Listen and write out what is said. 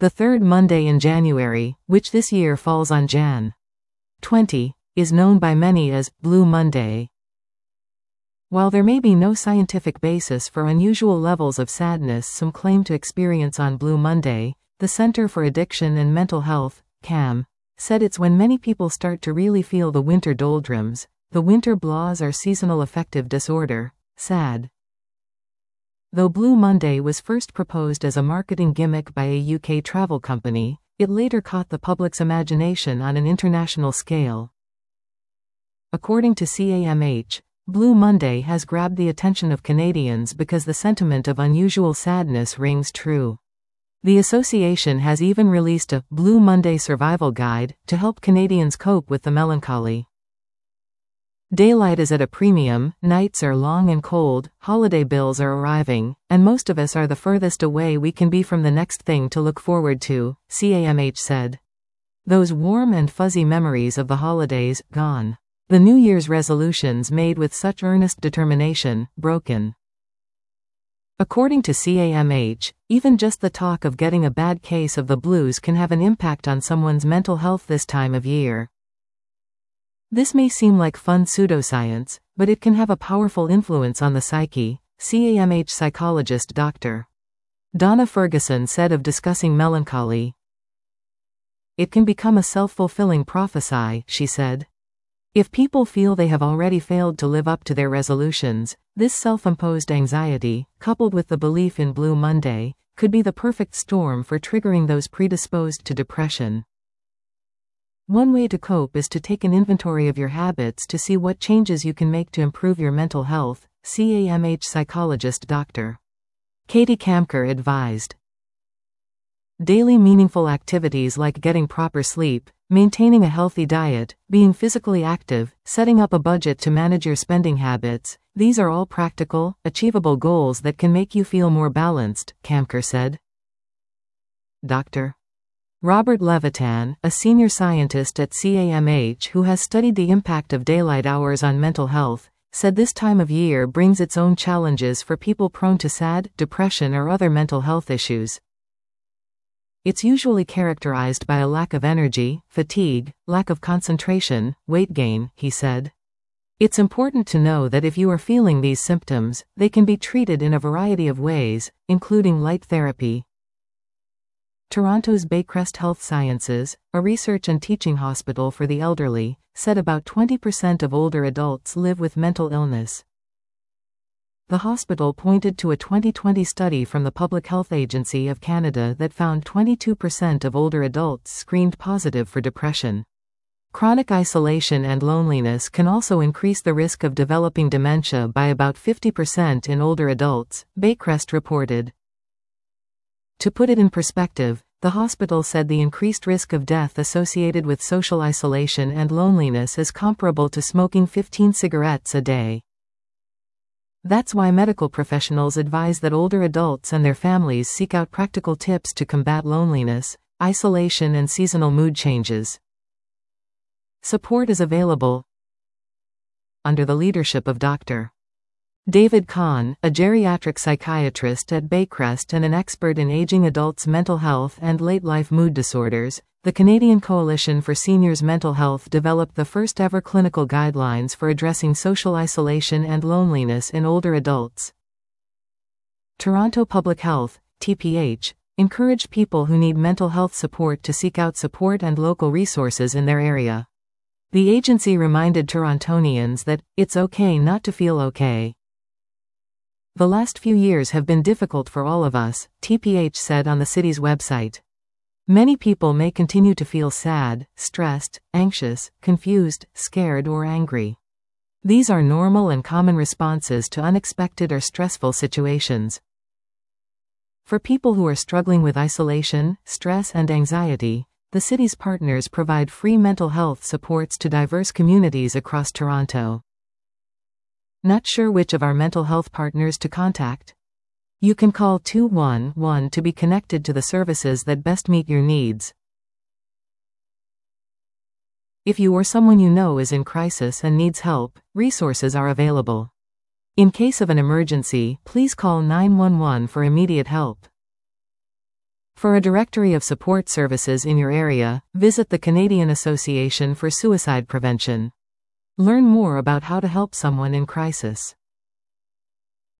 The third Monday in January, which this year falls on Jan. 20, is known by many as Blue Monday. While there may be no scientific basis for unusual levels of sadness some claim to experience on Blue Monday, the Center for Addiction and Mental Health, CAM, said it's when many people start to really feel the winter doldrums, the winter blues or seasonal affective disorder, SAD. Though Blue Monday was first proposed as a marketing gimmick by a UK travel company, it later caught the public's imagination on an international scale. According to CAMH, Blue Monday has grabbed the attention of Canadians because the sentiment of unusual sadness rings true. The association has even released a Blue Monday survival guide to help Canadians cope with the melancholy. Daylight is at a premium, nights are long and cold, holiday bills are arriving, and most of us are the furthest away we can be from the next thing to look forward to, CAMH said. Those warm and fuzzy memories of the holidays, gone. The New Year's resolutions made with such earnest determination, broken. According to CAMH, even just the talk of getting a bad case of the blues can have an impact on someone's mental health this time of year. This may seem like fun pseudoscience, but it can have a powerful influence on the psyche, CAMH psychologist Dr. Donna Ferguson said of discussing melancholy. It can become a self-fulfilling prophecy, she said. If people feel they have already failed to live up to their resolutions, this self-imposed anxiety, coupled with the belief in Blue Monday, could be the perfect storm for triggering those predisposed to depression. One way to cope is to take an inventory of your habits to see what changes you can make to improve your mental health, CAMH psychologist Dr. Katie Kamker advised. Daily meaningful activities like getting proper sleep, maintaining a healthy diet, being physically active, setting up a budget to manage your spending habits, these are all practical, achievable goals that can make you feel more balanced, Kamker said. Dr. Robert Levitan, a senior scientist at CAMH who has studied the impact of daylight hours on mental health, said this time of year brings its own challenges for people prone to SAD, depression or other mental health issues. It's usually characterized by a lack of energy, fatigue, lack of concentration, weight gain, he said. It's important to know that if you are feeling these symptoms, they can be treated in a variety of ways, including light therapy. Toronto's Baycrest Health Sciences, a research and teaching hospital for the elderly, said about 20% of older adults live with mental illness. The hospital pointed to a 2020 study from the Public Health Agency of Canada that found 22% of older adults screened positive for depression. Chronic isolation and loneliness can also increase the risk of developing dementia by about 50% in older adults, Baycrest reported. To put it in perspective, the hospital said the increased risk of death associated with social isolation and loneliness is comparable to smoking 15 cigarettes a day. That's why medical professionals advise that older adults and their families seek out practical tips to combat loneliness, isolation and seasonal mood changes. Support is available under the leadership of Dr. David Kahn, a geriatric psychiatrist at Baycrest and an expert in aging adults' mental health and late-life mood disorders. The Canadian Coalition for Seniors' Mental Health developed the first-ever clinical guidelines for addressing social isolation and loneliness in older adults. Toronto Public Health, TPH, encouraged people who need mental health support to seek out support and local resources in their area. The agency reminded Torontonians that it's okay not to feel okay. The last few years have been difficult for all of us, TPH said on the city's website. Many people may continue to feel sad, stressed, anxious, confused, scared or angry. These are normal and common responses to unexpected or stressful situations. For people who are struggling with isolation, stress and anxiety, the city's partners provide free mental health supports to diverse communities across Toronto. Not sure which of our mental health partners to contact? You can call 211 to be connected to the services that best meet your needs. If you or someone you know is in crisis and needs help, resources are available. In case of an emergency, please call 911 for immediate help. For a directory of support services in your area, visit the Canadian Association for Suicide Prevention. Learn more about how to help someone in crisis.